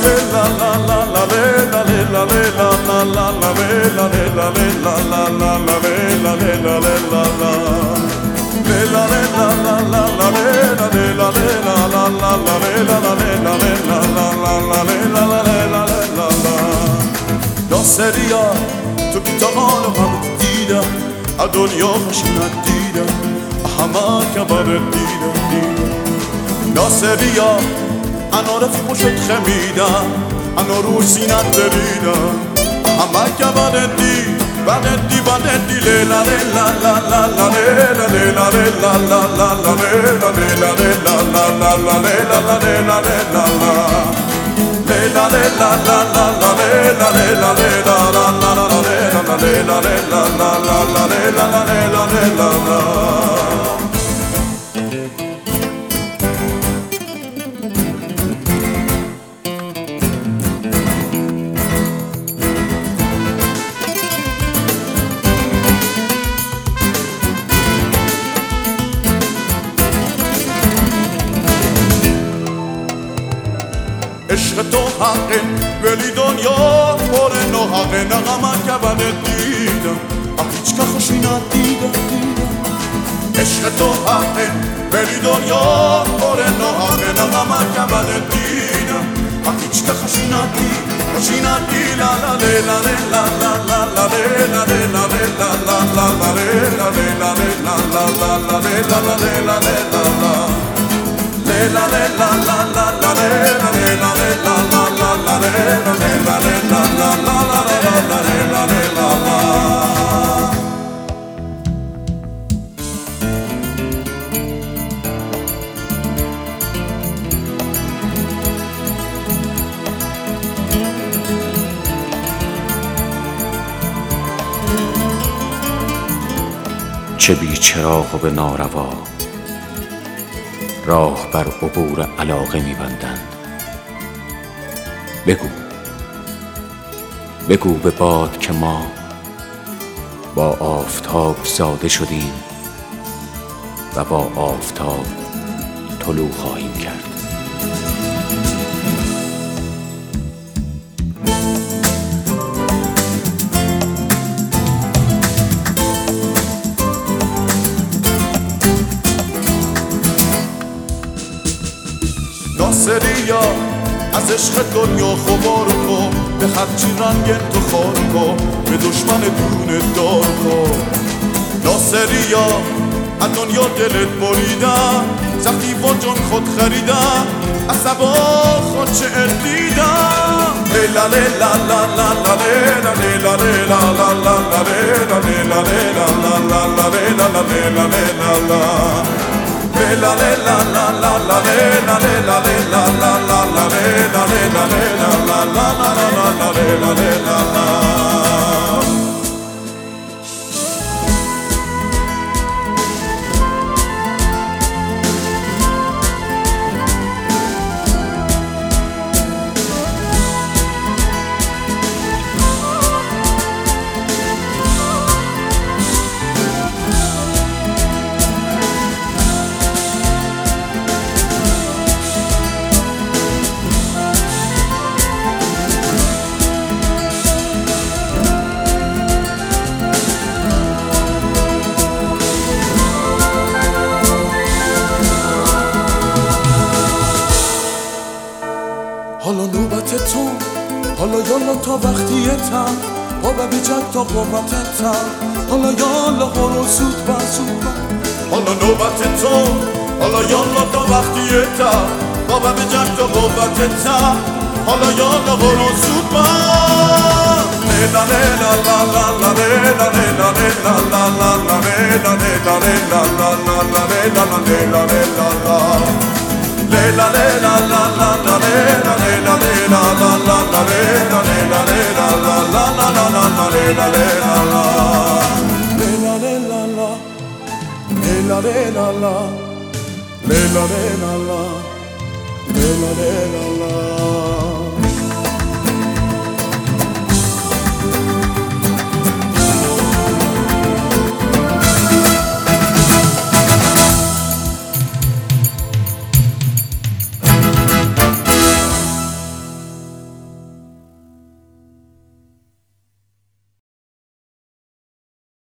ناصریا تو که تا حال هم دیدم از دنیا خوشینت دیدم همه کبر دیدم ناصریا انا رفیق شد خمیدم انا رو سینت دریدم همه کبر بندی لیلا لیلا لا لا لا لیلا لیلا لیلا لا لا لا لیلا لیلا لیلا لا لا لا لیلا لیلا لیلا لیلا لیلا لا لا لا لیلا لیلا لیلا لا لا لا لیلا لیلا لیلا لا لا لا لیلا لیلا لیلا عشق تو حقه ولی دنیا پر ناحقه نغمه کبر دیدم هیچ که خوشی ندیدم عشق تو حقه ولی دنیا پر ناحقه نغمه کبر دیدم هیچ که خوشی ندیدم لا لا لیلا لیلا لا لا لا لیلا لیلا لیلا لا لا لا لیلا لیلا لیلا لا لا لا لیلا لیلا لیلا لیلا لیلا لا لا لا لیلا لیلا لیلا لا لا لا لیلا لیلا لیلا لا لا لا لیلا لیلا لیلا چه بی چراغ و به ناروا راه بر عبور علاقه می‌بندند. بگو به باد که ما با آفتاب زاده شدیم و با آفتاب طلوع خواهیم کرد. ناصریا از عشق دنیا خبار کن به هرچی رنگ تو خار کن به دشمن دونه دار کن ناصریا از دنیا دلت بریدم سختی با جان خود خریدم از سبا خود چه دیدم لیلا لیلا لا لا لا لیلا لیلا لیلا لا لا لا لیلا لیلا لیلا لا لا لا لیلا لیلا لیلا لیلا لیلا لا لا لا لیلا لیلا لیلا لا لا لا لیلا لیلا لیلا لا لا لا لا لیلا لیلا حالا نوبت تو حالا یالا تا وقتیتم بابا بجد تا قوتتم حالا یالا برو زود بزود حالا نوبت تو حالا یالا تا وقتیتم بابا بجد تا قوتتم حالا یالا برو زود بزود لیلا لیلا لا لا لا لیلا لیلا لیلا لا لا لا لیلا لیلا لیلا لا لا لا لیلا لیلا لیلا لیلا لیلا لا لا لا لیلا لیلا لیلا لا لا لا لیلا لیلا لیلا لا لا لا لا لا لیلا لیلا لیلا لیلا لیلا لیلا لیلا لیلا لیلا لیلا لیلا